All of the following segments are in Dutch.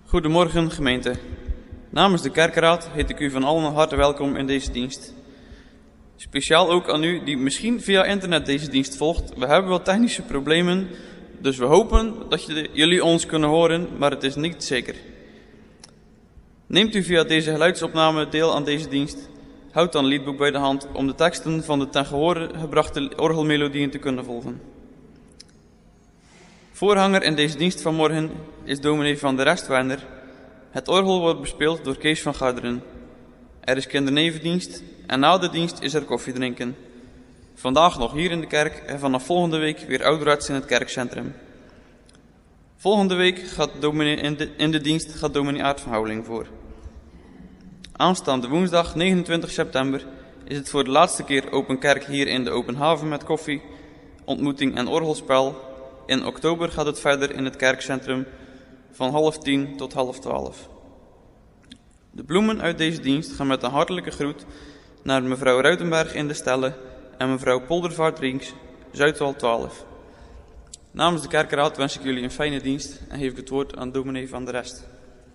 Goedemorgen gemeente. Namens de kerkraad heet ik u van allen harte welkom in deze dienst. Speciaal ook aan u die misschien via internet deze dienst volgt. We hebben wat technische problemen, dus we hopen dat jullie ons kunnen horen, maar het is niet zeker. Neemt u via deze geluidsopname deel aan deze dienst, houd dan liedboek bij de hand om de teksten van de ten gehore gebrachte orgelmelodieën te kunnen volgen. Voorhanger in deze dienst van morgen is dominee van de Restwerner. Het orgel wordt bespeeld door Kees van Garderen. Er is kindernevendienst en na de dienst is er koffie drinken. Vandaag nog hier in de kerk en vanaf volgende week weer ouderwets in het kerkcentrum. Volgende week gaat in de dienst gaat dominee Aart van Houweling voor. Aanstaande woensdag 29 september is het voor de laatste keer open kerk hier in de Open Haven met koffie, ontmoeting en orgelspel. In oktober gaat het verder in het kerkcentrum van 9:30 tot 11:30. De bloemen uit deze dienst gaan met een hartelijke groet naar mevrouw Ruitenberg in de Stelle en mevrouw Poldervaart-Rienks, Zuidwal 12. Namens de kerkraad wens ik jullie een fijne dienst en geef ik het woord aan dominee van de Rest.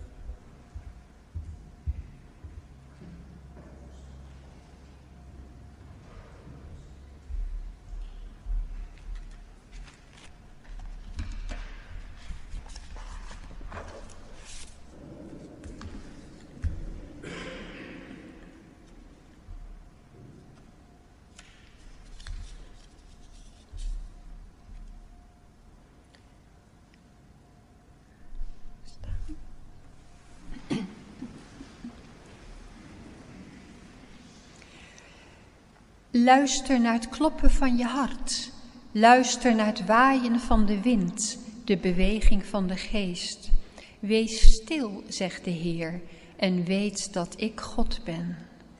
Luister naar het kloppen van je hart. Luister naar het waaien van de wind, de beweging van de geest. Wees stil, zegt de Heer, en weet dat ik God ben.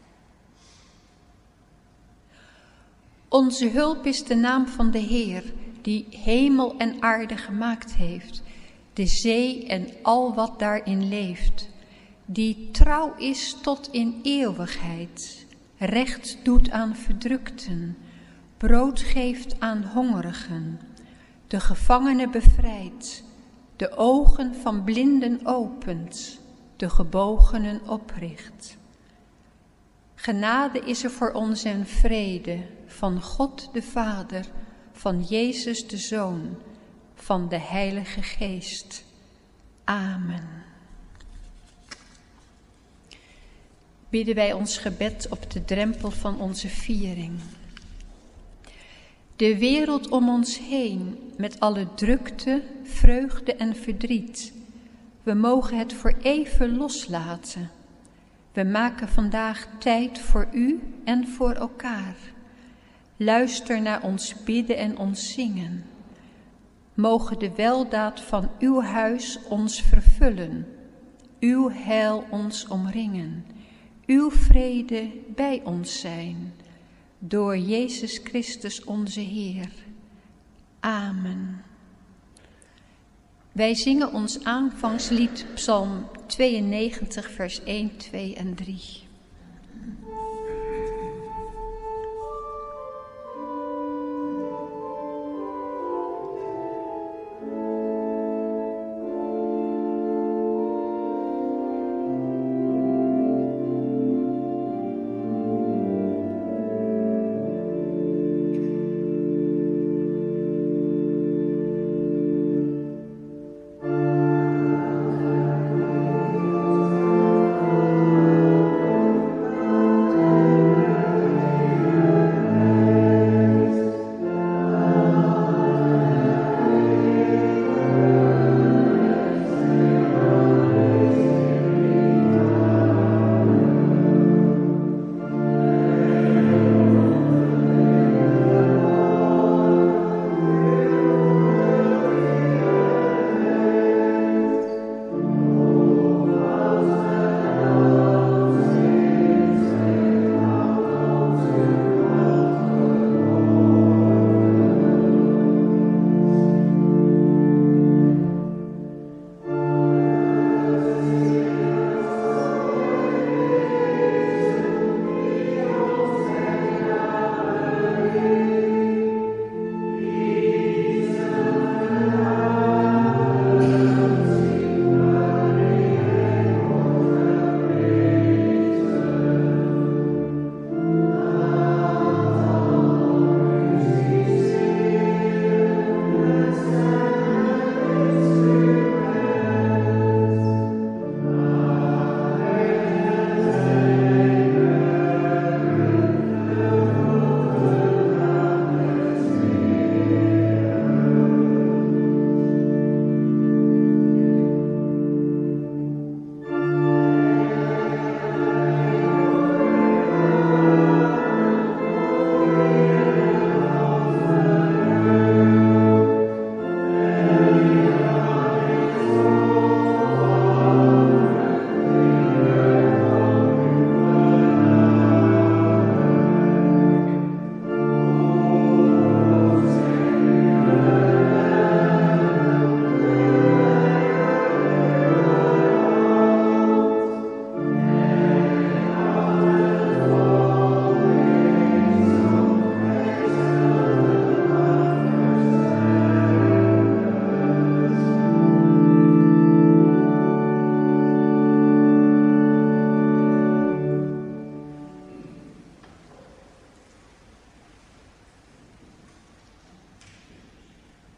Onze hulp is de naam van de Heer, die hemel en aarde gemaakt heeft, de zee en al wat daarin leeft, die trouw is tot in eeuwigheid, recht doet aan verdrukten, brood geeft aan hongerigen, de gevangenen bevrijdt, de ogen van blinden opent, de gebogenen opricht. Genade is er voor ons en vrede, van God de Vader, van Jezus de Zoon, van de Heilige Geest. Amen. Bidden wij ons gebed op de drempel van onze viering. De wereld om ons heen, met alle drukte, vreugde en verdriet. We mogen het voor even loslaten. We maken vandaag tijd voor u en voor elkaar. Luister naar ons bidden en ons zingen. Mogen de weldaad van uw huis ons vervullen, uw heil ons omringen, uw vrede bij ons zijn, door Jezus Christus onze Heer. Amen. Wij zingen ons aanvangslied Psalm 92, vers 1, 2 en 3.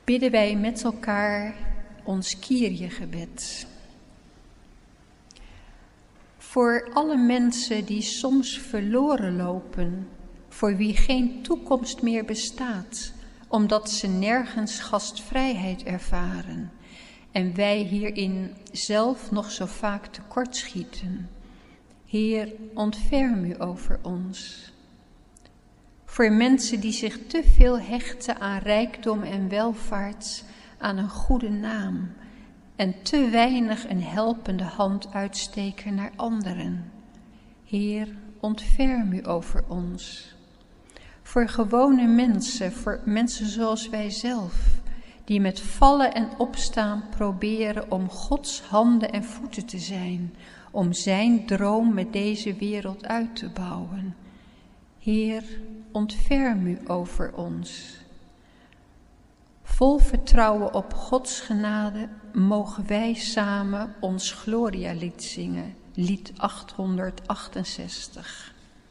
bidden wij met elkaar ons Kyrie-gebed. Voor alle mensen die soms verloren lopen, voor wie geen toekomst meer bestaat, omdat ze nergens gastvrijheid ervaren en wij hierin zelf nog zo vaak tekortschieten. Heer, ontferm u over ons. Voor mensen die zich te veel hechten aan rijkdom en welvaart, aan een goede naam en te weinig een helpende hand uitsteken naar anderen. Heer, ontferm u over ons. Voor gewone mensen, voor mensen zoals wij zelf, die met vallen en opstaan proberen om Gods handen en voeten te zijn, om zijn droom met deze wereld uit te bouwen. Heer, ontferm u over ons. Vol vertrouwen op Gods genade mogen wij samen ons Gloria-lied zingen, lied 868.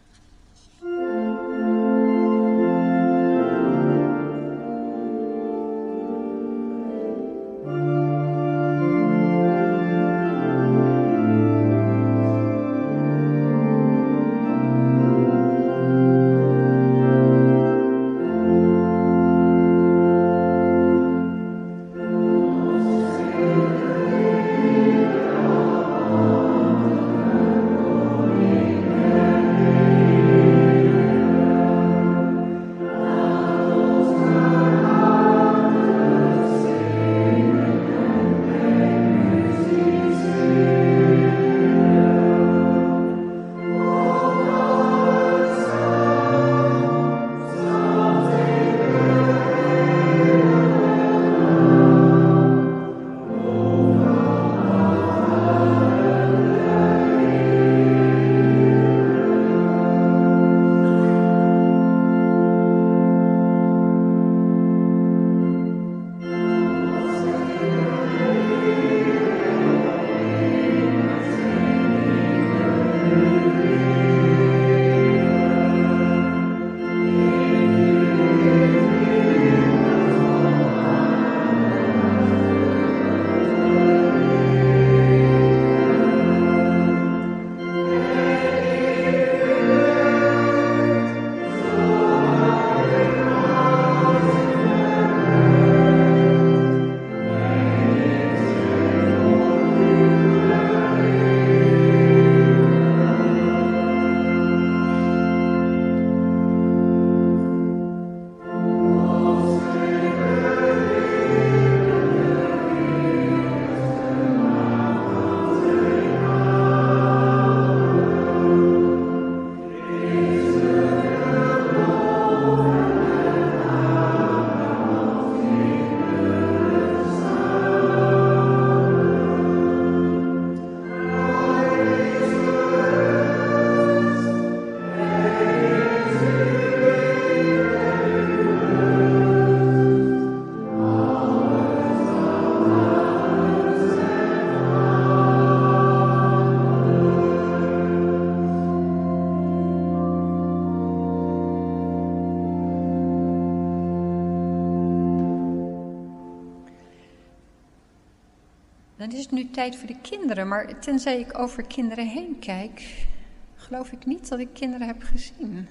Dan is het nu tijd voor de kinderen, maar tenzij ik over kinderen heen kijk, geloof ik niet dat ik kinderen heb gezien.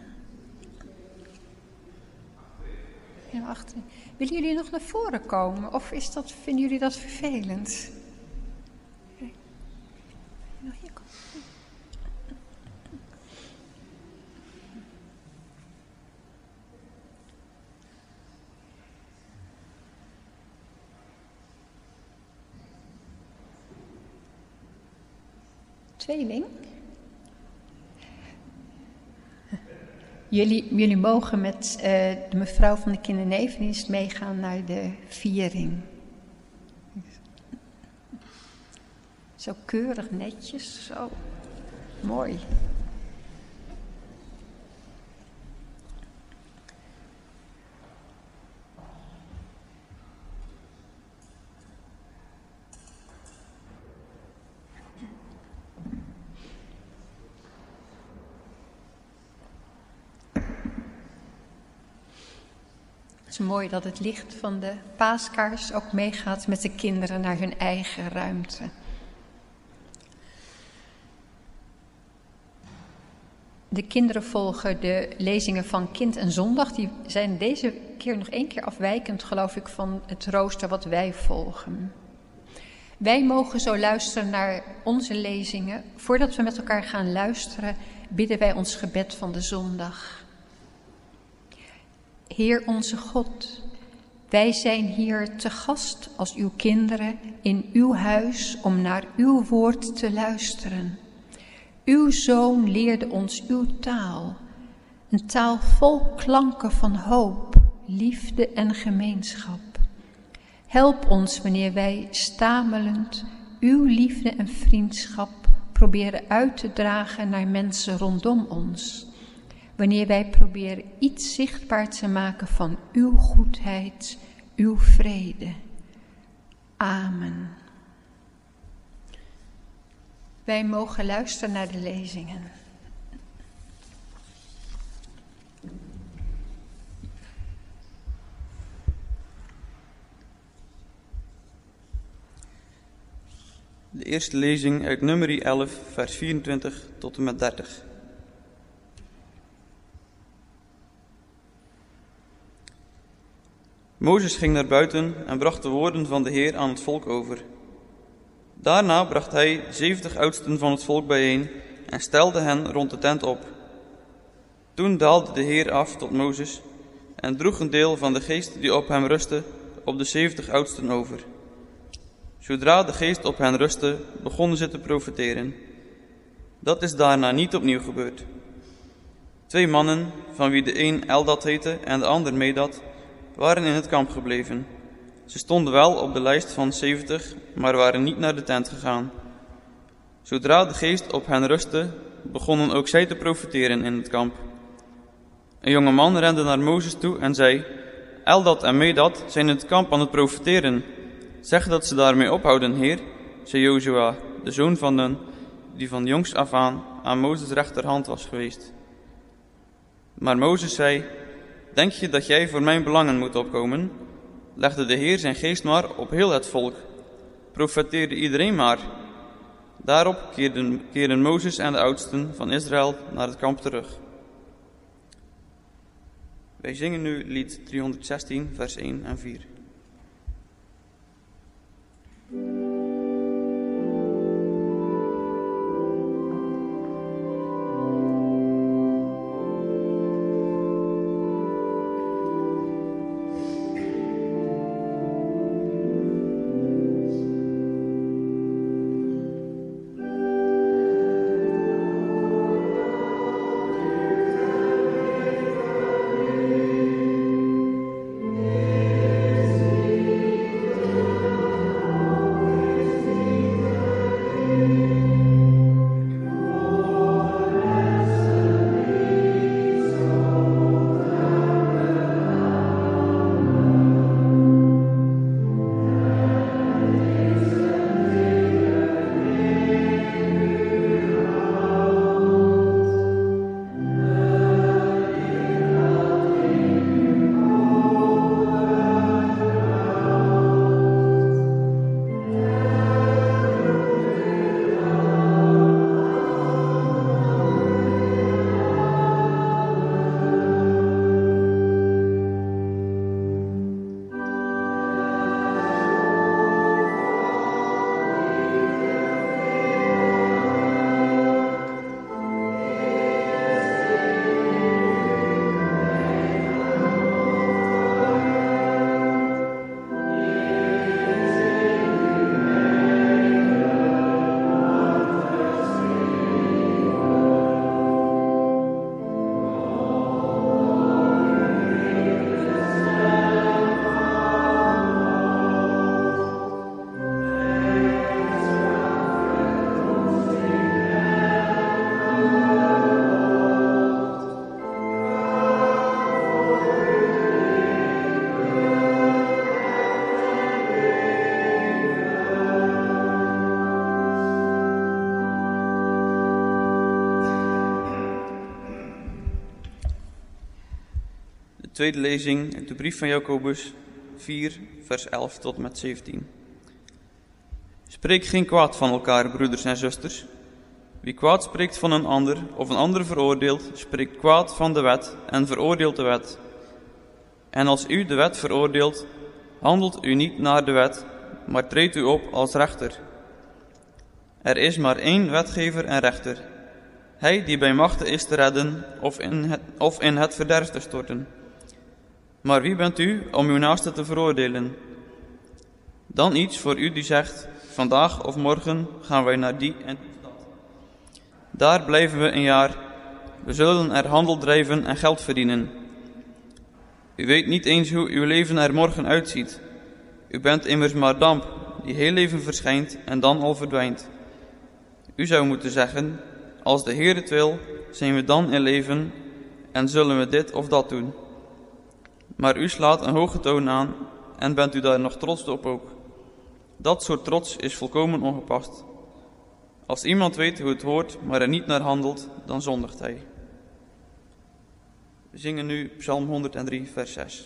Ja, achterin. Willen jullie nog naar voren komen of vinden jullie dat vervelend? Nou, hier kom. Tweeling? Jullie mogen met de mevrouw van de kindernevendienst meegaan naar de viering. Zo keurig netjes, zo mooi. Het is mooi dat het licht van de paaskaars ook meegaat met de kinderen naar hun eigen ruimte. De kinderen volgen de lezingen van Kind en Zondag. Die zijn deze keer nog 1 keer afwijkend, geloof ik, van het rooster wat wij volgen. Wij mogen zo luisteren naar onze lezingen. Voordat we met elkaar gaan luisteren, bidden wij ons gebed van de zondag. Heer onze God, wij zijn hier te gast als uw kinderen in uw huis om naar uw woord te luisteren. Uw Zoon leerde ons uw taal, een taal vol klanken van hoop, liefde en gemeenschap. Help ons wanneer wij stamelend uw liefde en vriendschap proberen uit te dragen naar mensen rondom ons. Wanneer wij proberen iets zichtbaar te maken van uw goedheid, uw vrede. Amen. Wij mogen luisteren naar de lezingen. De eerste lezing uit Numeri 11, vers 24 tot en met 30. Mozes ging naar buiten en bracht de woorden van de Heer aan het volk over. Daarna bracht hij 70 oudsten van het volk bijeen en stelde hen rond de tent op. Toen daalde de Heer af tot Mozes en droeg een deel van de geest die op hem rustte op de 70 oudsten over. Zodra de geest op hen rustte, begonnen ze te profeteren. Dat is daarna niet opnieuw gebeurd. 2 mannen, van wie de een Eldad heette en de ander Medad, waren in het kamp gebleven. Ze stonden wel op de lijst van 70, maar waren niet naar de tent gegaan. Zodra de geest op hen rustte, begonnen ook zij te profeteren in het kamp. Een jonge man rende naar Mozes toe en zei: Eldad en Medad zijn in het kamp aan het profeteren. Zeg dat ze daarmee ophouden, Heer, zei Jozua, de zoon van Nun, die van jongs af aan Mozes rechterhand was geweest. Maar Mozes zei: Denk je dat jij voor mijn belangen moet opkomen? Legde de Heer zijn geest maar op heel het volk. Profeteerde iedereen maar. Daarop keerden Mozes en de oudsten van Israël naar het kamp terug. Wij zingen nu lied 316, vers 1 en 4. tweede lezing uit de brief van Jacobus 4, vers 11 tot met 17. Spreek geen kwaad van elkaar, broeders en zusters. Wie kwaad spreekt van een ander of een ander veroordeelt, spreekt kwaad van de wet en veroordeelt de wet. En als u de wet veroordeelt, handelt u niet naar de wet, maar treedt u op als rechter. Er is maar één wetgever en rechter, hij die bij machte is te redden of in het verderf te storten. Maar wie bent u om uw naaste te veroordelen? Dan iets voor u die zegt, vandaag of morgen gaan wij naar die en die stad. Daar blijven we een jaar, we zullen er handel drijven en geld verdienen. U weet niet eens hoe uw leven er morgen uitziet. U bent immers maar damp, die heel even verschijnt en dan al verdwijnt. U zou moeten zeggen, als de Heer het wil, zijn we dan in leven en zullen we dit of dat doen. Maar u slaat een hoge toon aan en bent u daar nog trots op ook. Dat soort trots is volkomen ongepast. Als iemand weet hoe het hoort, maar er niet naar handelt, dan zondigt hij. We zingen nu Psalm 103, vers 6.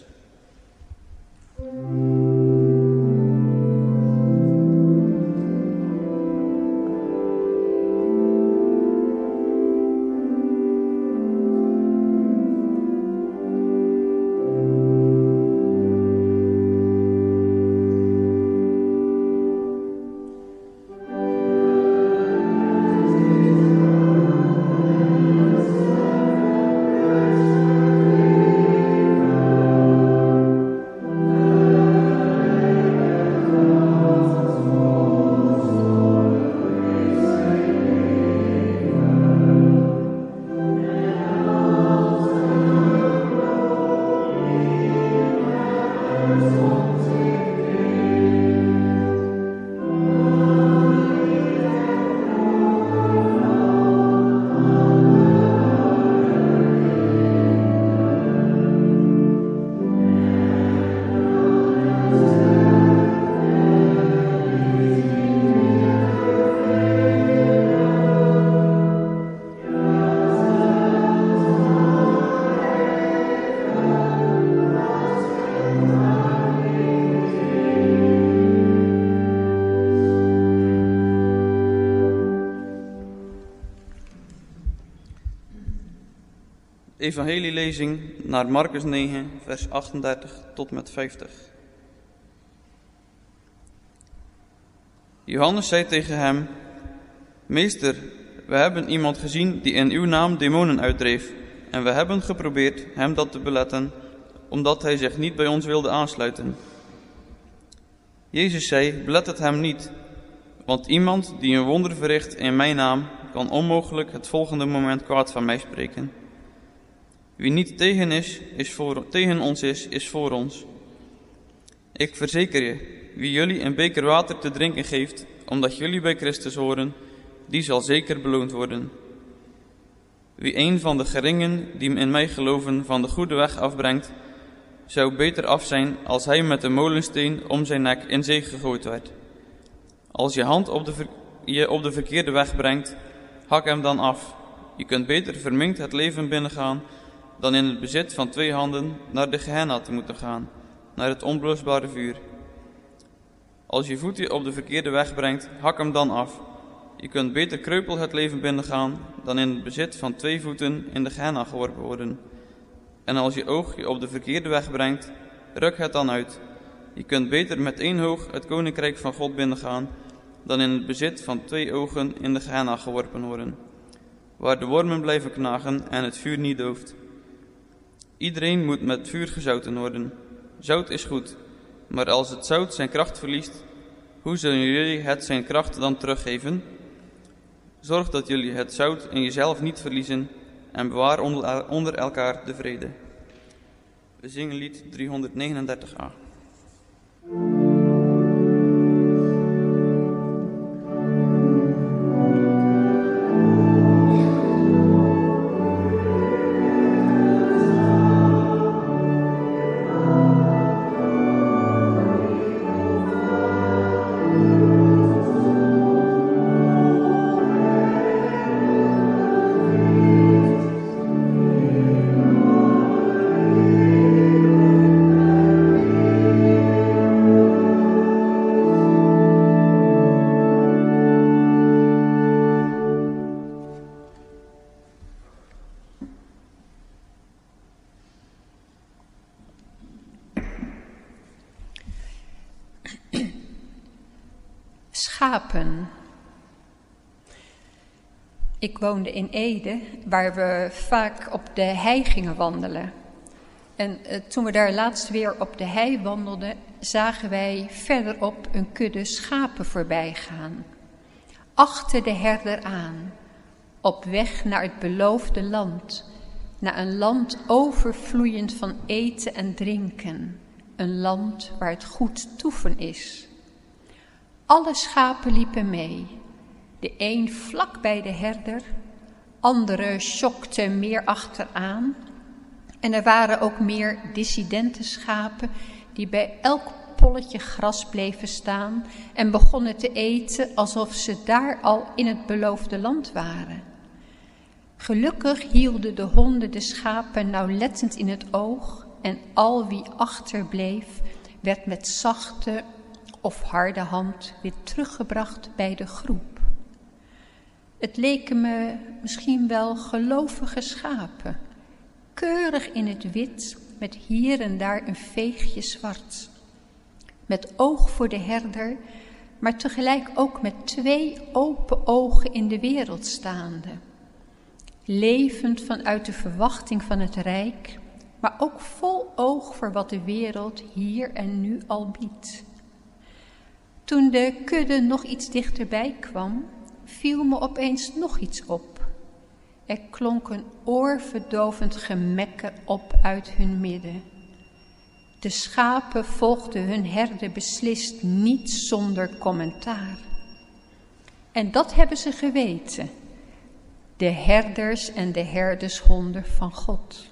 Evangelielezing naar Marcus 9, vers 38 tot met 50. Johannes zei tegen hem, Meester, we hebben iemand gezien die in uw naam demonen uitdreef, en we hebben geprobeerd hem dat te beletten, omdat hij zich niet bij ons wilde aansluiten. Jezus zei, belet het hem niet, want iemand die een wonder verricht in mijn naam, kan onmogelijk het volgende moment kwaad van mij spreken. Wie niet tegen ons is voor ons. Ik verzeker je, wie jullie een beker water te drinken geeft, omdat jullie bij Christus horen, die zal zeker beloond worden. Wie een van de geringen die in mij geloven van de goede weg afbrengt, zou beter af zijn als hij met een molensteen om zijn nek in zee gegooid werd. Als je hand je op de verkeerde weg brengt, hak hem dan af. Je kunt beter verminkt het leven binnengaan, dan in het bezit van 2 handen naar de Gehenna te moeten gaan, naar het onblusbare vuur. Als je voet je op de verkeerde weg brengt, hak hem dan af. Je kunt beter kreupel het leven binnengaan, dan in het bezit van 2 voeten in de Gehenna geworpen worden. En als je oog je op de verkeerde weg brengt, ruk het dan uit. Je kunt beter met 1 oog het koninkrijk van God binnengaan, dan in het bezit van 2 ogen in de Gehenna geworpen worden, waar de wormen blijven knagen en het vuur niet dooft. Iedereen moet met vuur gezouten worden. Zout is goed, maar als het zout zijn kracht verliest, hoe zullen jullie het zijn kracht dan teruggeven? Zorg dat jullie het zout in jezelf niet verliezen en bewaar onder elkaar de vrede. We zingen lied 339a. Schapen. Ik woonde in Ede, waar we vaak op de hei gingen wandelen. En toen we daar laatst weer op de hei wandelden, zagen wij verderop een kudde schapen voorbij gaan. Achter de herder aan, op weg naar het beloofde land. Naar een land overvloeiend van eten en drinken. Een land waar het goed toeven is. Alle schapen liepen mee. De een vlak bij de herder, andere sjokten meer achteraan. En er waren ook meer dissidente schapen die bij elk polletje gras bleven staan en begonnen te eten alsof ze daar al in het beloofde land waren. Gelukkig hielden de honden de schapen nauwlettend in het oog en al wie achterbleef werd met zachte of harde hand weer teruggebracht bij de groep. Het leken me misschien wel gelovige schapen, keurig in het wit met hier en daar een veegje zwart. Met oog voor de herder, maar tegelijk ook met 2 open ogen in de wereld staande. Levend vanuit de verwachting van het rijk, maar ook vol oog voor wat de wereld hier en nu al biedt. Toen de kudde nog iets dichterbij kwam, viel me opeens nog iets op. Er klonk een oorverdovend gemekker op uit hun midden. De schapen volgden hun herder beslist niet zonder commentaar. En dat hebben ze geweten, de herders en de herdershonden van God.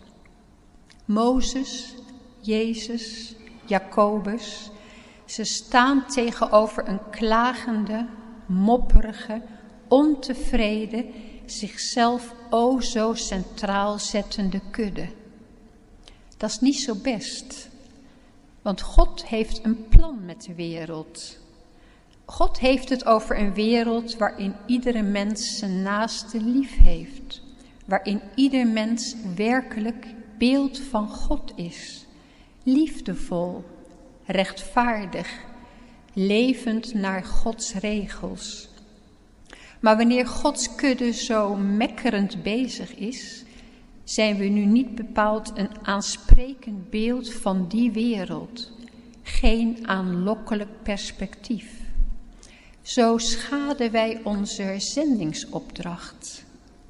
Mozes, Jezus, Jacobus, ze staan tegenover een klagende, mopperige, ontevreden, zichzelf o zo centraal zettende kudde. Dat is niet zo best, want God heeft een plan met de wereld. God heeft het over een wereld waarin iedere mens zijn naaste lief heeft, waarin ieder mens werkelijk beeld van God is, liefdevol, rechtvaardig, levend naar Gods regels. Maar wanneer Gods kudde zo mekkerend bezig is, zijn we nu niet bepaald een aansprekend beeld van die wereld, geen aanlokkelijk perspectief. Zo schaden wij onze zendingsopdracht.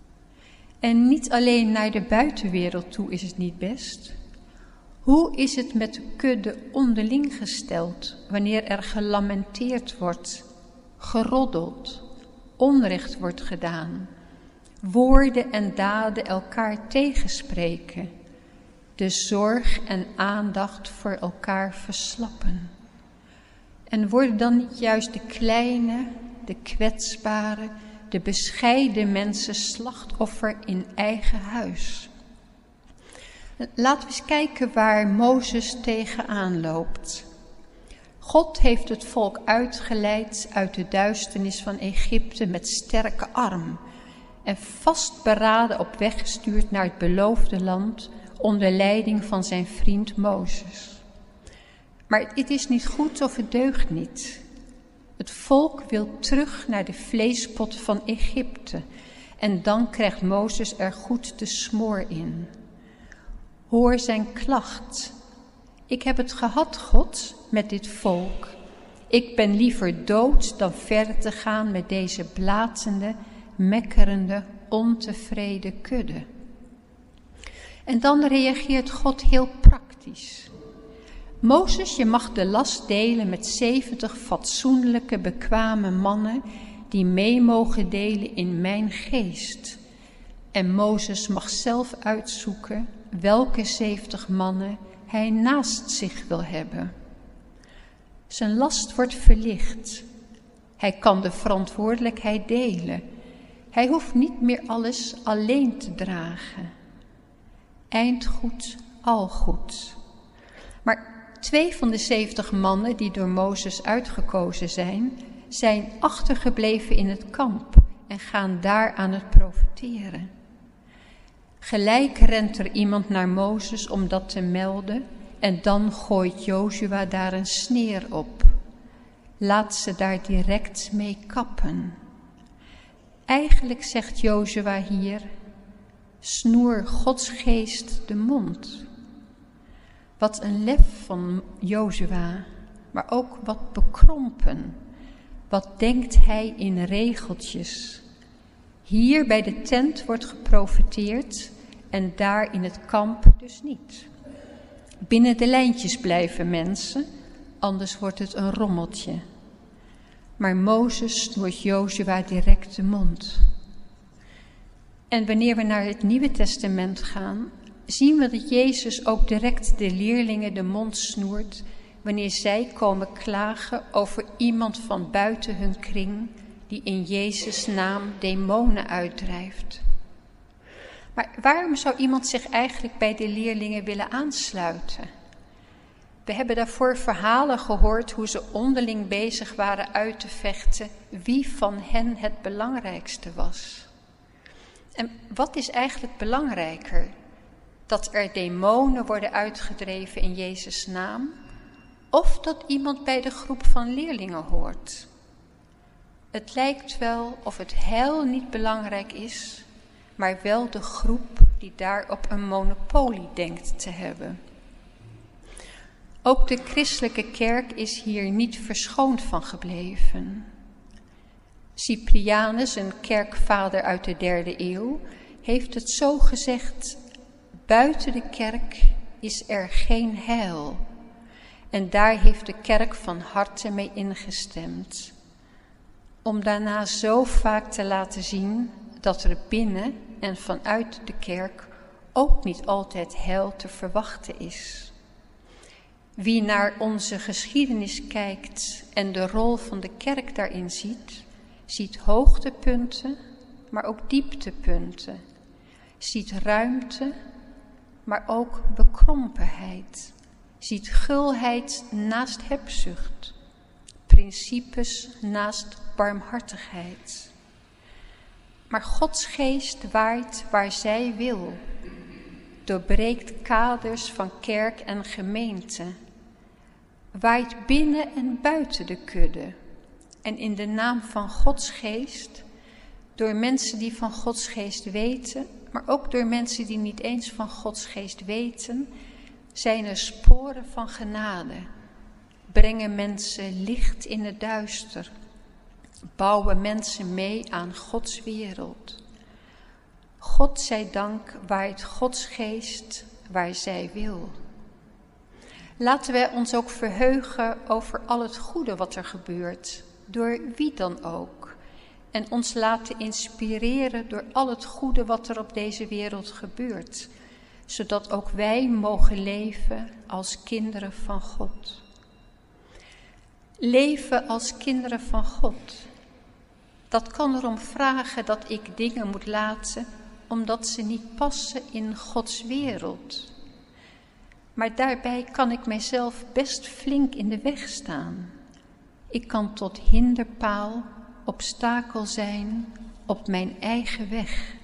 En niet alleen naar de buitenwereld toe is het niet best. Hoe is het met de kudde onderling gesteld wanneer er gelamenteerd wordt, geroddeld, onrecht wordt gedaan, woorden en daden elkaar tegenspreken, de zorg en aandacht voor elkaar verslappen? En worden dan niet juist de kleine, de kwetsbare, de bescheiden mensen slachtoffer in eigen huis? Laten we eens kijken waar Mozes tegenaan loopt. God heeft het volk uitgeleid uit de duisternis van Egypte met sterke arm en vastberaden op weg gestuurd naar het beloofde land onder leiding van zijn vriend Mozes. Maar het is niet goed of het deugt niet. Het volk wil terug naar de vleespot van Egypte en dan krijgt Mozes er goed de smoor in. Hoor zijn klacht. Ik heb het gehad, God, met dit volk. Ik ben liever dood dan verder te gaan met deze blazende, mekkerende, ontevreden kudde. En dan reageert God heel praktisch. Mozes, je mag de last delen met 70 fatsoenlijke, bekwame mannen die mee mogen delen in mijn geest. En Mozes mag zelf uitzoeken welke 70 mannen hij naast zich wil hebben. Zijn last wordt verlicht. Hij kan de verantwoordelijkheid delen. Hij hoeft niet meer alles alleen te dragen. Eind goed, al goed. Maar 2 van de 70 mannen die door Mozes uitgekozen zijn achtergebleven in het kamp en gaan daar aan het profiteren. Gelijk rent er iemand naar Mozes om dat te melden en dan gooit Jozua daar een sneer op. Laat ze daar direct mee kappen. Eigenlijk zegt Jozua hier, snoer Gods geest de mond. Wat een lef van Jozua, maar ook wat bekrompen. Wat denkt hij in regeltjes? Hier bij de tent wordt geprofeteerd en daar in het kamp dus niet. Binnen de lijntjes blijven mensen, anders wordt het een rommeltje. Maar Mozes snoert Jozua direct de mond. En wanneer we naar het Nieuwe Testament gaan, zien we dat Jezus ook direct de leerlingen de mond snoert wanneer zij komen klagen over iemand van buiten hun kring die in Jezus' naam demonen uitdrijft. Maar waarom zou iemand zich eigenlijk bij de leerlingen willen aansluiten? We hebben daarvoor verhalen gehoord hoe ze onderling bezig waren uit te vechten wie van hen het belangrijkste was. En wat is eigenlijk belangrijker? Dat er demonen worden uitgedreven in Jezus' naam? Of dat iemand bij de groep van leerlingen hoort? Het lijkt wel of het heil niet belangrijk is, maar wel de groep die daarop een monopolie denkt te hebben. Ook de christelijke kerk is hier niet verschoond van gebleven. Cyprianus, een kerkvader uit de 3e eeuw, heeft het zo gezegd: buiten de kerk is er geen heil. En daar heeft de kerk van harte mee ingestemd. Om daarna zo vaak te laten zien dat er binnen en vanuit de kerk ook niet altijd heil te verwachten is. Wie naar onze geschiedenis kijkt en de rol van de kerk daarin ziet, ziet hoogtepunten, maar ook dieptepunten. Ziet ruimte, maar ook bekrompenheid. Ziet gulheid naast hebzucht. Principes naast barmhartigheid. Maar Gods geest waait waar zij wil. Doorbreekt kaders van kerk en gemeente. Waait binnen en buiten de kudde. En in de naam van Gods geest, door mensen die van Gods geest weten, maar ook door mensen die niet eens van Gods geest weten, zijn er sporen van genade. Brengen mensen licht in het duister. Bouwen mensen mee aan Gods wereld. God zij dank waait Gods geest waar zij wil. Laten wij ons ook verheugen over al het goede wat er gebeurt, door wie dan ook. En ons laten inspireren door al het goede wat er op deze wereld gebeurt, zodat ook wij mogen leven als kinderen van God. Leven als kinderen van God. Dat kan erom vragen dat ik dingen moet laten, omdat ze niet passen in Gods wereld. Maar daarbij kan ik mijzelf best flink in de weg staan. Ik kan tot hinderpaal, obstakel zijn op mijn eigen weg.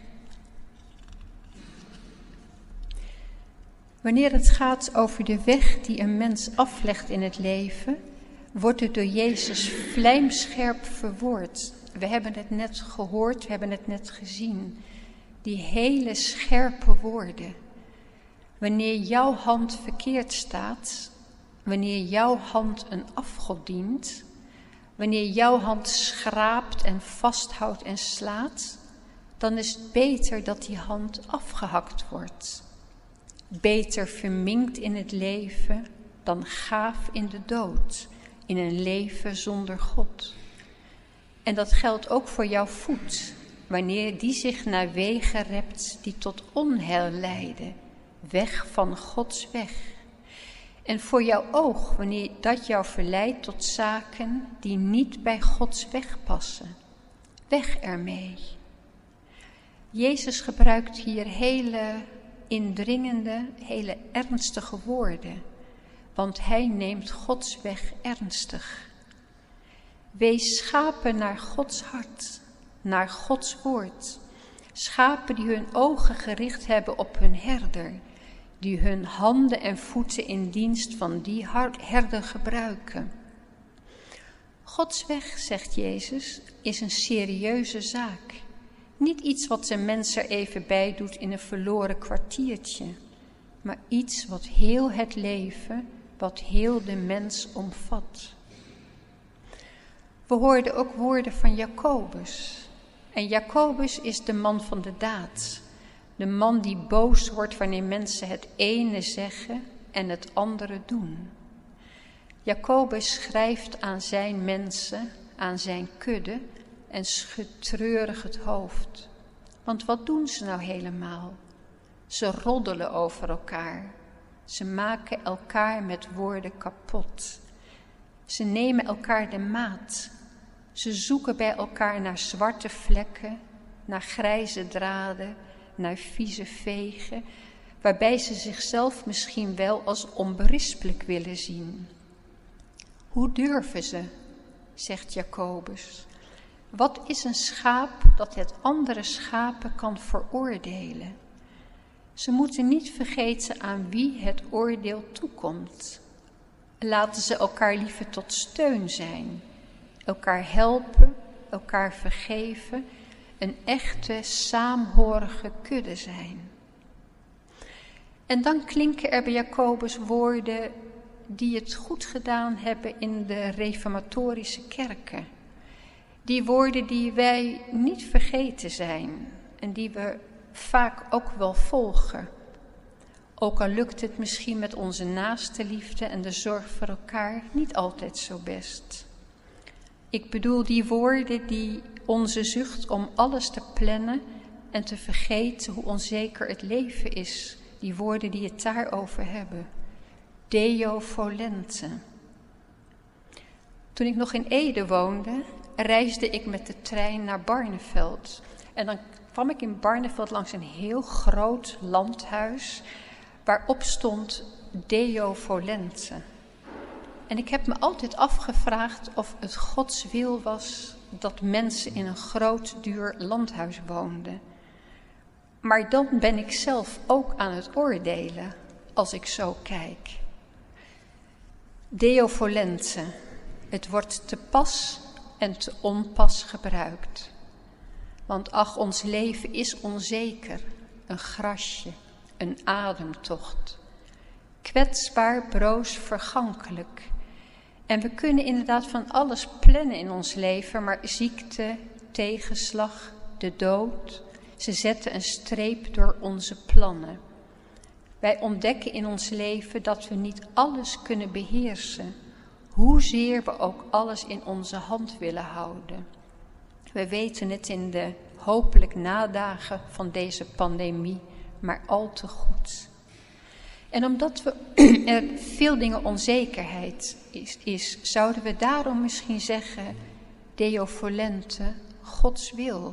Wanneer het gaat over de weg die een mens aflegt in het leven, wordt het door Jezus vlijmscherp verwoord. We hebben het net gehoord, we hebben het net gezien. Die hele scherpe woorden. Wanneer jouw hand verkeerd staat, wanneer jouw hand een afgod dient, wanneer jouw hand schraapt en vasthoudt en slaat, dan is het beter dat die hand afgehakt wordt. Beter verminkt in het leven dan gaaf in de dood, in een leven zonder God. En dat geldt ook voor jouw voet, wanneer die zich naar wegen rept die tot onheil leiden, weg van Gods weg. En voor jouw oog, wanneer dat jou verleidt tot zaken die niet bij Gods weg passen. Weg ermee. Jezus gebruikt hier hele indringende, hele ernstige woorden, want hij neemt Gods weg ernstig. Wees schapen naar Gods hart, naar Gods woord. Schapen die hun ogen gericht hebben op hun herder, die hun handen en voeten in dienst van die herder gebruiken. Gods weg, zegt Jezus, is een serieuze zaak. Niet iets wat een mens er even bij doet in een verloren kwartiertje, maar iets wat heel het leven, wat heel de mens omvat. We hoorden ook woorden van Jacobus. En Jacobus is de man van de daad. De man die boos wordt wanneer mensen het ene zeggen en het andere doen. Jacobus schrijft aan zijn mensen, aan zijn kudde en schudt treurig het hoofd. Want wat doen ze nou helemaal? Ze roddelen over elkaar. Ze maken elkaar met woorden kapot. Ze nemen elkaar de maat. Ze zoeken bij elkaar naar zwarte vlekken, naar grijze draden, naar vieze vegen, waarbij ze zichzelf misschien wel als onberispelijk willen zien. Hoe durven ze, zegt Jacobus. Wat is een schaap dat het andere schapen kan veroordelen? Ze moeten niet vergeten aan wie het oordeel toekomt. Laten ze elkaar liever tot steun zijn, elkaar helpen, elkaar vergeven, een echte saamhorige kudde zijn. En dan klinken er bij Jacobus woorden die het goed gedaan hebben in de reformatorische kerken. Die woorden die wij niet vergeten zijn en die we vaak ook wel volgen. Ook al lukt het misschien met onze naaste liefde en de zorg voor elkaar niet altijd zo best. Ik bedoel die woorden die onze zucht om alles te plannen en te vergeten hoe onzeker het leven is. Die woorden die het daarover hebben. Deo volente. Toen ik nog in Ede woonde, reisde ik met de trein naar Barneveld. En dan kwam ik in Barneveld langs een heel groot landhuis waarop stond Deo volente. En ik heb me altijd afgevraagd of het Gods wil was dat mensen in een groot, duur landhuis woonden. Maar dan ben ik zelf ook aan het oordelen als ik zo kijk. Deo volente. Het wordt te pas en te onpas gebruikt. Want ach, ons leven is onzeker, een grasje, een ademtocht. Kwetsbaar, broos, vergankelijk. En we kunnen inderdaad van alles plannen in ons leven, maar ziekte, tegenslag, de dood, ze zetten een streep door onze plannen. Wij ontdekken in ons leven dat we niet alles kunnen beheersen, hoezeer we ook alles in onze hand willen houden. We weten het in de hopelijk nadagen van deze pandemie, maar al te goed. En omdat er veel dingen onzekerheid is, zouden we daarom misschien zeggen, Deo volente, Gods wil.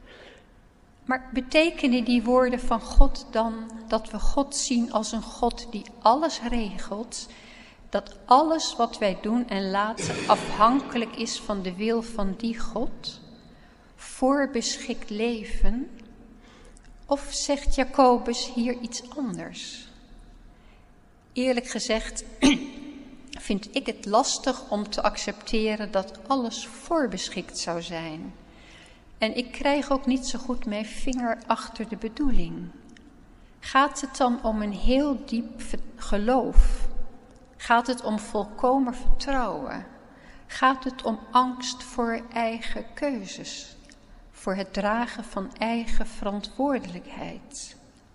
Maar betekenen die woorden van God dan dat we God zien als een God die alles regelt, dat alles wat wij doen en laten afhankelijk is van de wil van die God? Voorbeschikt leven? Of zegt Jacobus hier iets anders? Eerlijk gezegd vind ik het lastig om te accepteren dat alles voorbeschikt zou zijn. En ik krijg ook niet zo goed mijn vinger achter de bedoeling. Gaat het dan om een heel diep geloof? Gaat het om volkomen vertrouwen? Gaat het om angst voor eigen keuzes? Voor het dragen van eigen verantwoordelijkheid?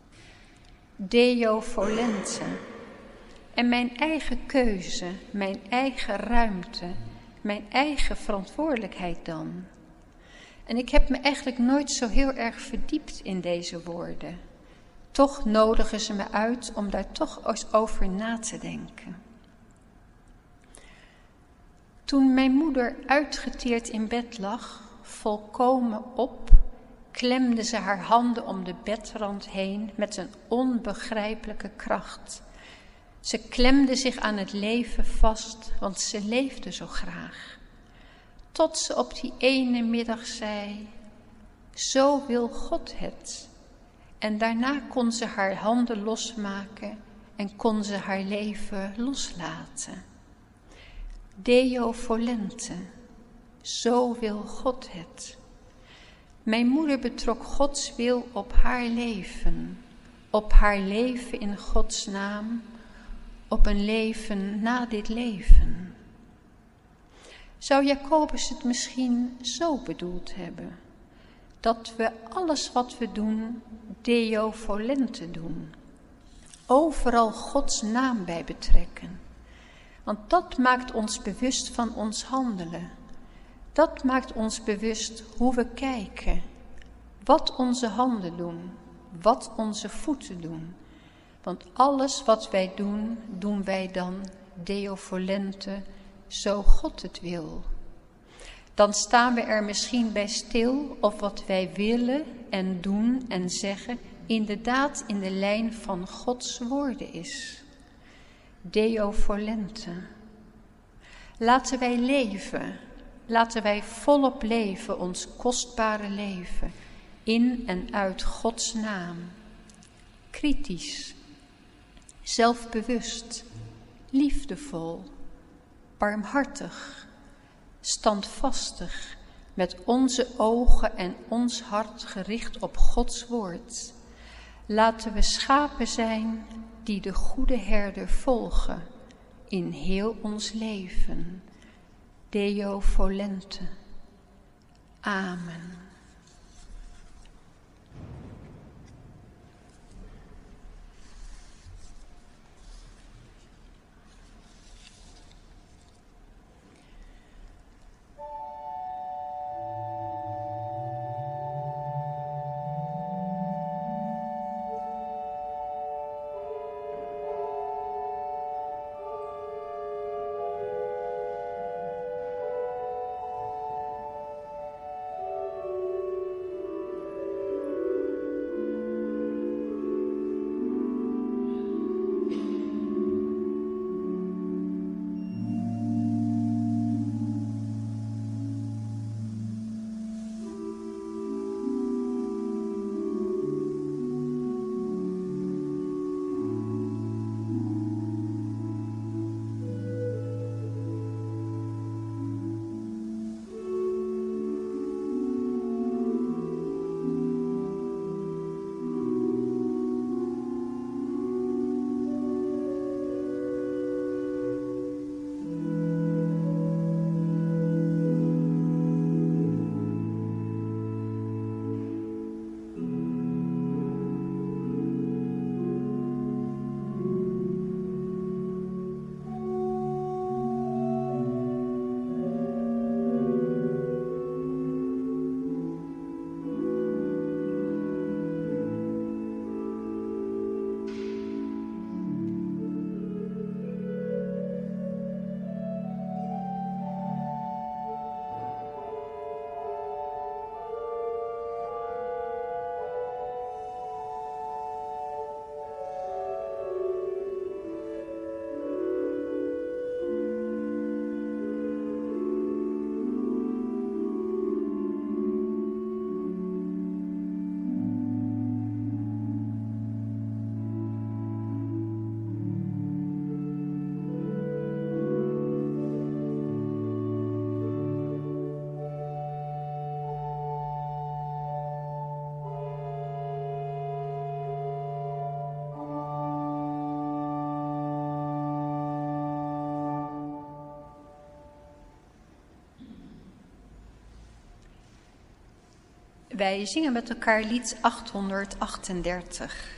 Deo volente. En mijn eigen keuze, mijn eigen ruimte, mijn eigen verantwoordelijkheid dan? En ik heb me eigenlijk nooit zo heel erg verdiept in deze woorden. Toch nodigen ze me uit om daar toch eens over na te denken. Toen mijn moeder uitgeteerd in bed lag, volkomen op, klemde ze haar handen om de bedrand heen met een onbegrijpelijke kracht. Ze klemde zich aan het leven vast, want ze leefde zo graag. Tot ze op die ene middag zei, zo wil God het. En daarna kon ze haar handen losmaken en kon ze haar leven loslaten. Deo volente, Zo wil God het. Mijn moeder betrok Gods wil op haar leven in Gods naam, op een leven na dit leven. Zou Jacobus het misschien zo bedoeld hebben, dat we alles wat we doen, Deo volente doen, overal Gods naam bij betrekken. Want dat maakt ons bewust van ons handelen. Dat maakt ons bewust hoe we kijken, wat onze handen doen, wat onze voeten doen. Want alles wat wij doen, doen wij dan Deo volente, zo God het wil. Dan staan we er misschien bij stil of wat wij willen en doen en zeggen inderdaad in de lijn van Gods woorden is. Deo volente. Laten wij leven, laten wij volop leven ons kostbare leven in en uit Gods naam. Kritisch, zelfbewust, liefdevol, barmhartig, standvastig, met onze ogen en ons hart gericht op Gods woord. Laten we schapen zijn die de goede herder volgen in heel ons leven. Deo volente. Amen. Wij zingen met elkaar lied 838.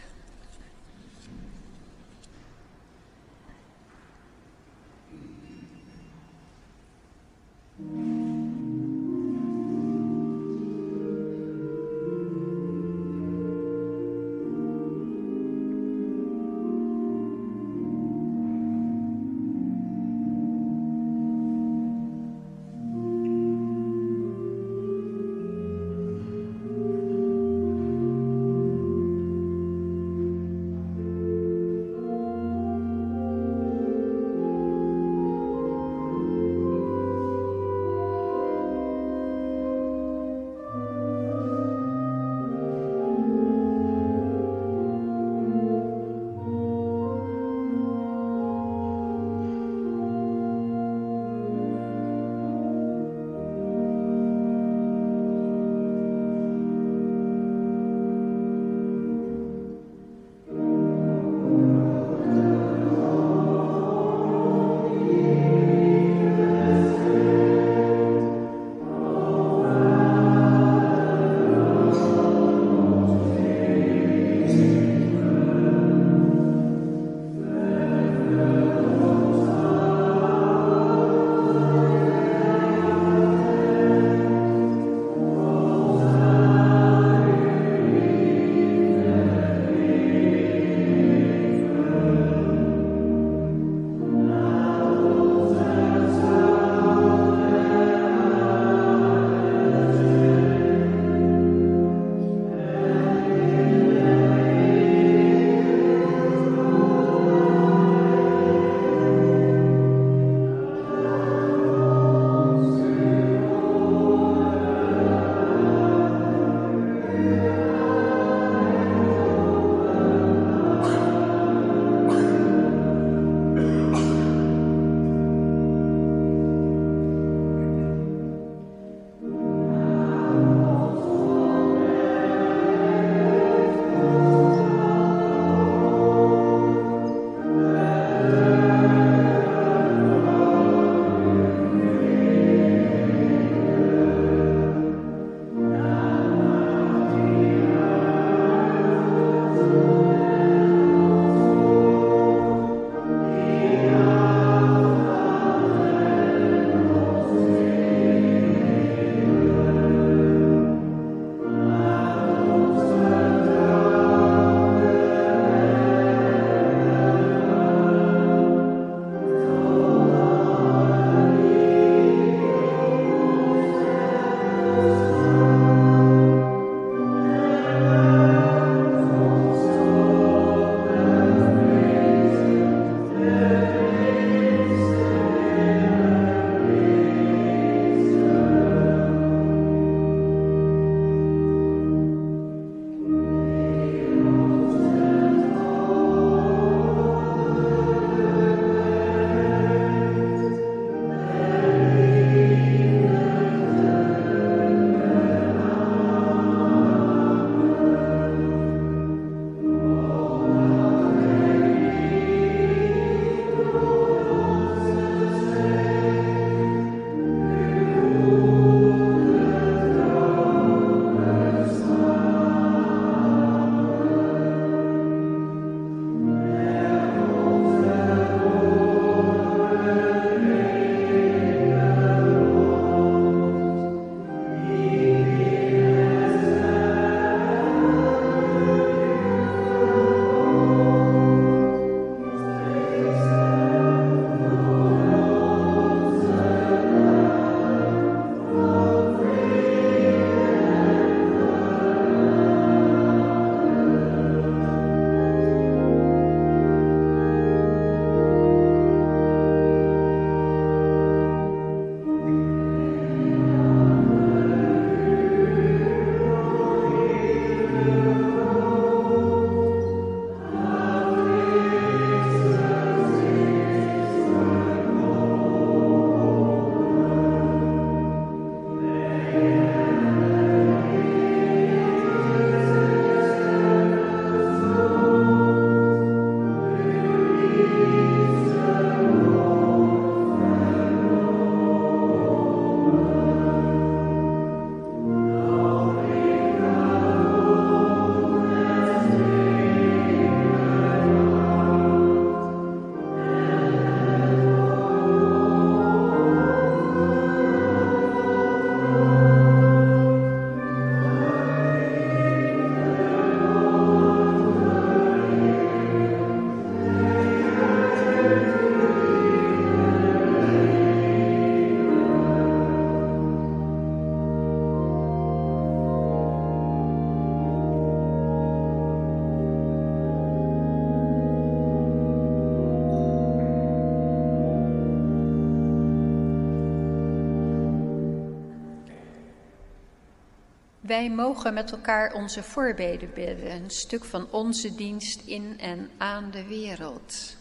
Wij mogen met elkaar onze voorbeden bidden, een stuk van onze dienst in en aan de wereld.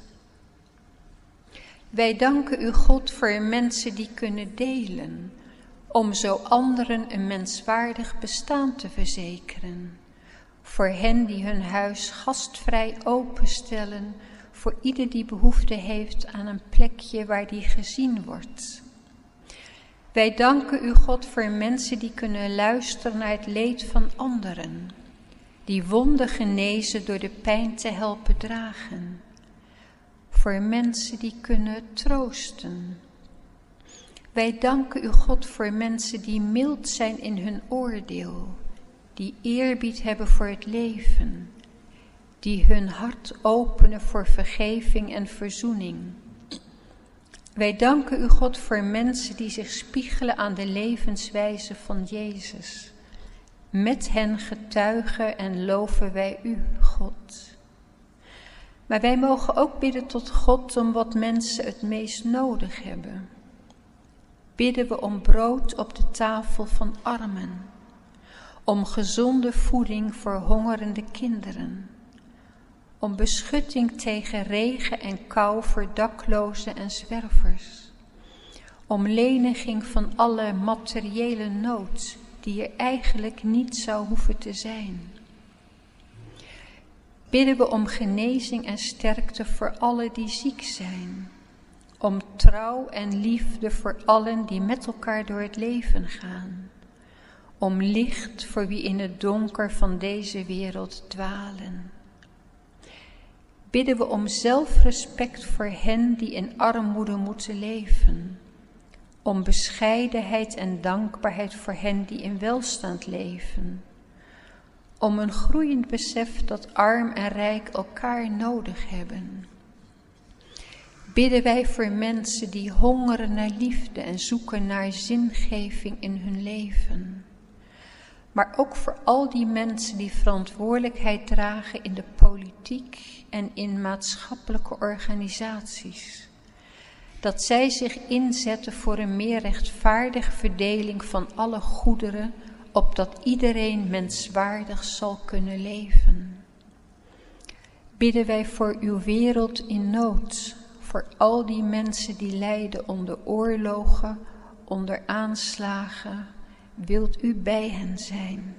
Wij danken u, God, voor mensen die kunnen delen, om zo anderen een menswaardig bestaan te verzekeren. Voor hen die hun huis gastvrij openstellen, voor ieder die behoefte heeft aan een plekje waar die gezien wordt. Wij danken u, God, voor mensen die kunnen luisteren naar het leed van anderen, die wonden genezen door de pijn te helpen dragen. Voor mensen die kunnen troosten. Wij danken u, God, voor mensen die mild zijn in hun oordeel, die eerbied hebben voor het leven, die hun hart openen voor vergeving en verzoening. Wij danken u, God, voor mensen die zich spiegelen aan de levenswijze van Jezus. Met hen getuigen en loven wij u, God. Maar wij mogen ook bidden tot God om wat mensen het meest nodig hebben. Bidden we om brood op de tafel van armen, om gezonde voeding voor hongerende kinderen, om beschutting tegen regen en kou voor daklozen en zwervers, om leniging van alle materiële nood die er eigenlijk niet zou hoeven te zijn. Bidden we om genezing en sterkte voor allen die ziek zijn, om trouw en liefde voor allen die met elkaar door het leven gaan, om licht voor wie in het donker van deze wereld dwalen. Bidden we om zelfrespect voor hen die in armoede moeten leven, om bescheidenheid en dankbaarheid voor hen die in welstand leven, om een groeiend besef dat arm en rijk elkaar nodig hebben. Bidden wij voor mensen die hongeren naar liefde en zoeken naar zingeving in hun leven. Maar ook voor al die mensen die verantwoordelijkheid dragen in de politiek en in maatschappelijke organisaties. Dat zij zich inzetten voor een meer rechtvaardige verdeling van alle goederen, opdat iedereen menswaardig zal kunnen leven. Bidden wij voor uw wereld in nood, voor al die mensen die lijden onder oorlogen, onder aanslagen. Wilt u bij hen zijn?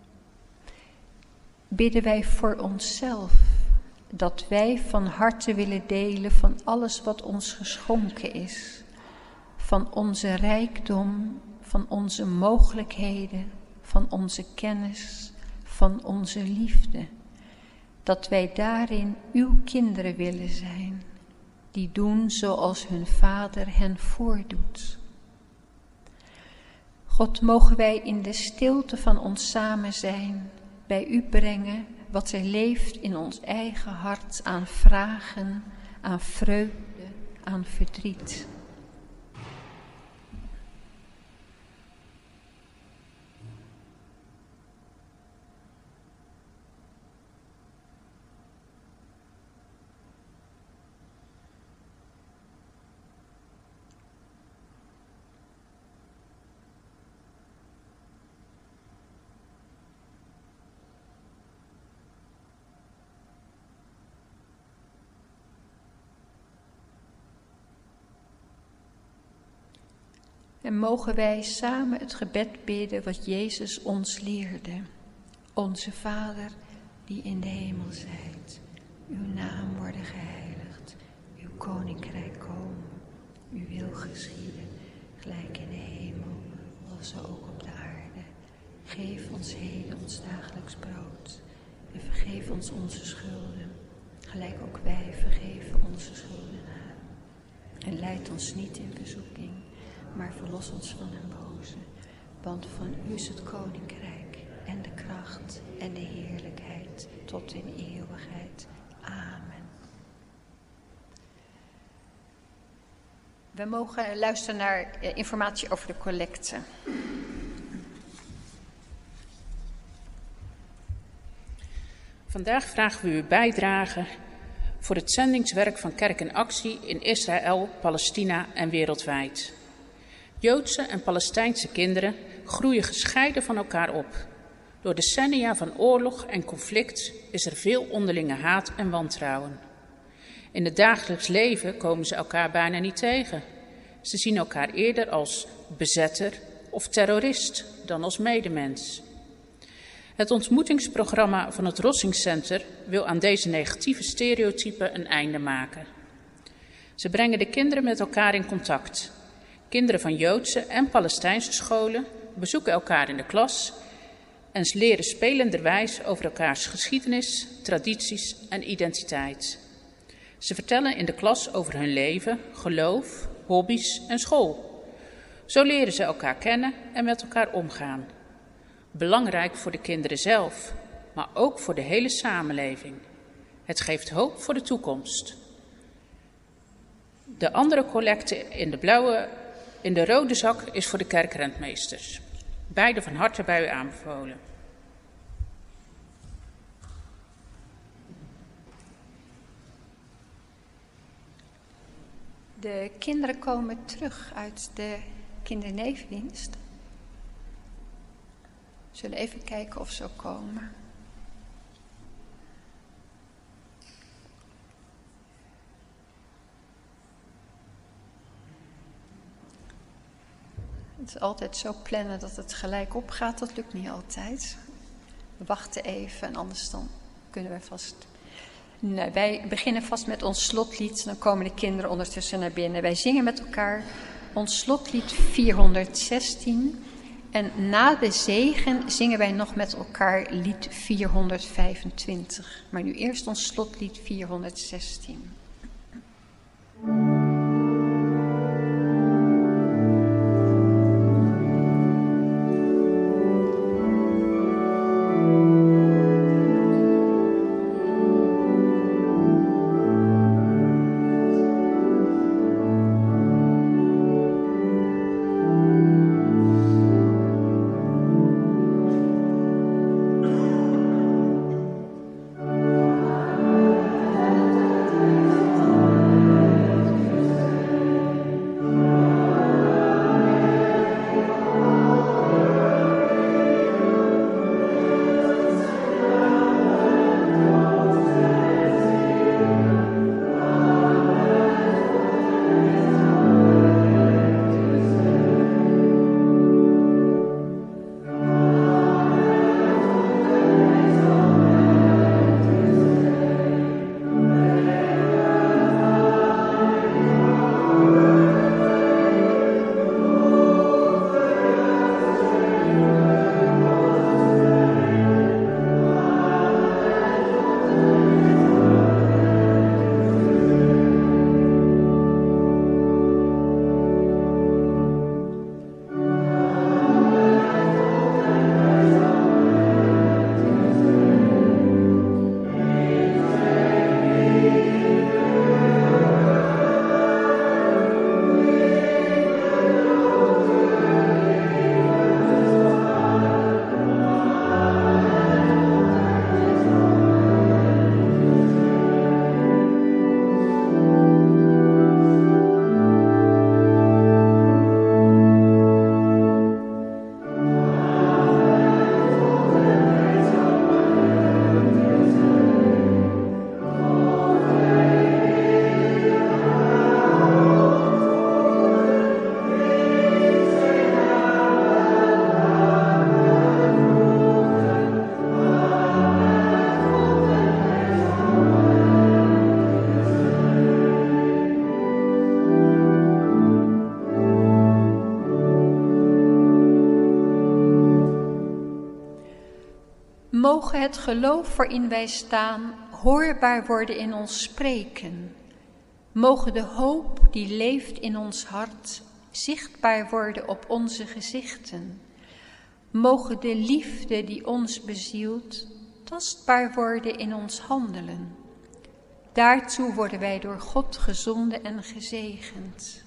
Bidden wij voor onszelf, dat wij van harte willen delen van alles wat ons geschonken is, van onze rijkdom, van onze mogelijkheden, van onze kennis, van onze liefde, dat wij daarin uw kinderen willen zijn, die doen zoals hun Vader hen voordoet. God, mogen wij in de stilte van ons samen zijn, bij u brengen wat er leeft in ons eigen hart aan vragen, aan vreugde, aan verdriet. En mogen wij samen het gebed bidden wat Jezus ons leerde. Onze Vader, die in de hemel zijt, uw naam worden geheiligd, uw koninkrijk komen, uw wil geschieden, gelijk in de hemel, als ook op de aarde. Geef ons heden ons dagelijks brood en vergeef ons onze schulden, gelijk ook wij vergeven onze schuldenaren. En leid ons niet in verzoeking, maar verlos ons van een boze, want van u is het koninkrijk en de kracht en de heerlijkheid tot in eeuwigheid. Amen. We mogen luisteren naar informatie over de collecte. Vandaag vragen we uw bijdrage voor het zendingswerk van Kerk in Actie in Israël, Palestina en wereldwijd. Joodse en Palestijnse kinderen groeien gescheiden van elkaar op. Door decennia van oorlog en conflict is er veel onderlinge haat en wantrouwen. In het dagelijks leven komen ze elkaar bijna niet tegen. Ze zien elkaar eerder als bezetter of terrorist dan als medemens. Het ontmoetingsprogramma van het Rossing Center wil aan deze negatieve stereotypen een einde maken. Ze brengen de kinderen met elkaar in contact. Kinderen van Joodse en Palestijnse scholen bezoeken elkaar in de klas en ze leren spelenderwijs over elkaars geschiedenis, tradities en identiteit. Ze vertellen in de klas over hun leven, geloof, hobby's en school. Zo leren ze elkaar kennen en met elkaar omgaan. Belangrijk voor de kinderen zelf, maar ook voor de hele samenleving. Het geeft hoop voor de toekomst. De andere collecte in de rode zak is voor de kerkrentmeesters. Beide van harte bij u aanbevolen. De kinderen komen terug uit de kindernevendienst. We zullen even kijken of ze komen. Het is altijd zo plannen dat het gelijk opgaat, dat lukt niet altijd. We wachten even en anders dan kunnen we vast. Nee, wij beginnen vast met ons slotlied, dan komen de kinderen ondertussen naar binnen. Wij zingen met elkaar ons slotlied 416 en na de zegen zingen wij nog met elkaar lied 425. Maar nu eerst ons slotlied 416. Mogen het geloof waarin wij staan hoorbaar worden in ons spreken. Mogen de hoop die leeft in ons hart zichtbaar worden op onze gezichten. Mogen de liefde die ons bezielt tastbaar worden in ons handelen. Daartoe worden wij door God gezonden en gezegend.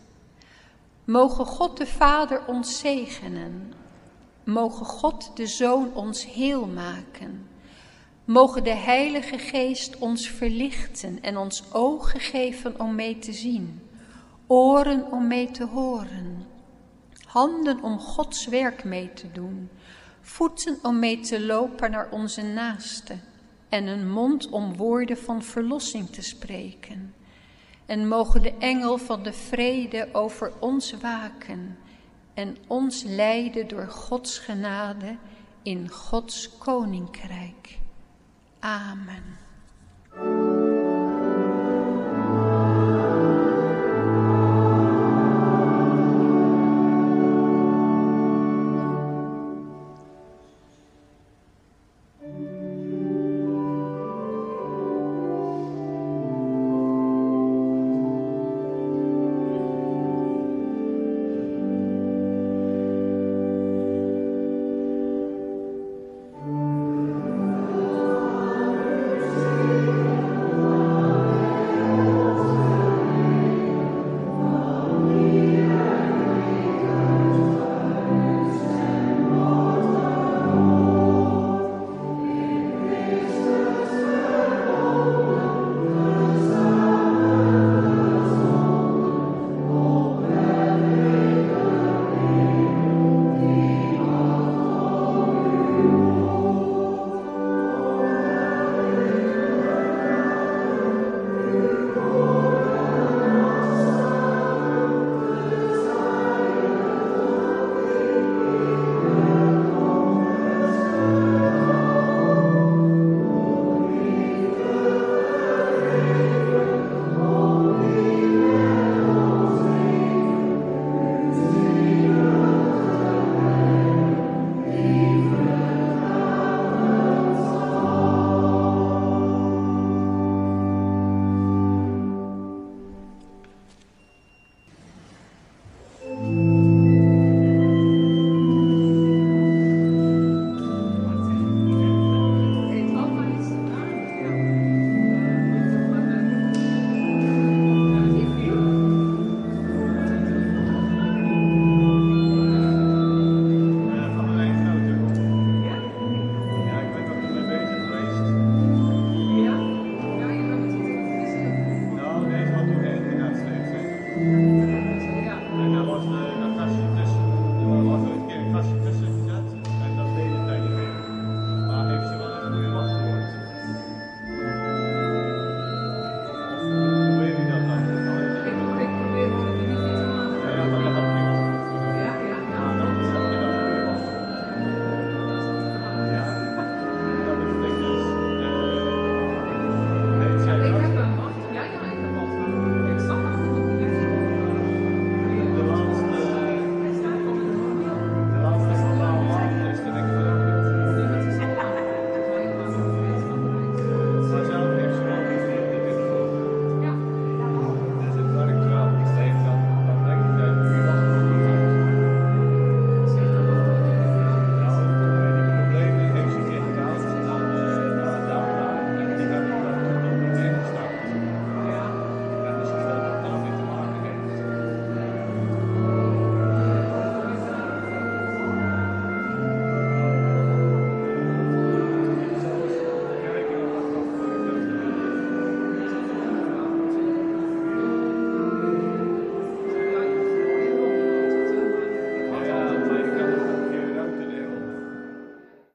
Mogen God de Vader ons zegenen. Mogen God de Zoon ons heel maken. Mogen de Heilige Geest ons verlichten en ons ogen geven om mee te zien, oren om mee te horen, handen om Gods werk mee te doen, voeten om mee te lopen naar onze naaste en een mond om woorden van verlossing te spreken. En mogen de engel van de vrede over ons waken en ons leiden door Gods genade in Gods koninkrijk. Amen.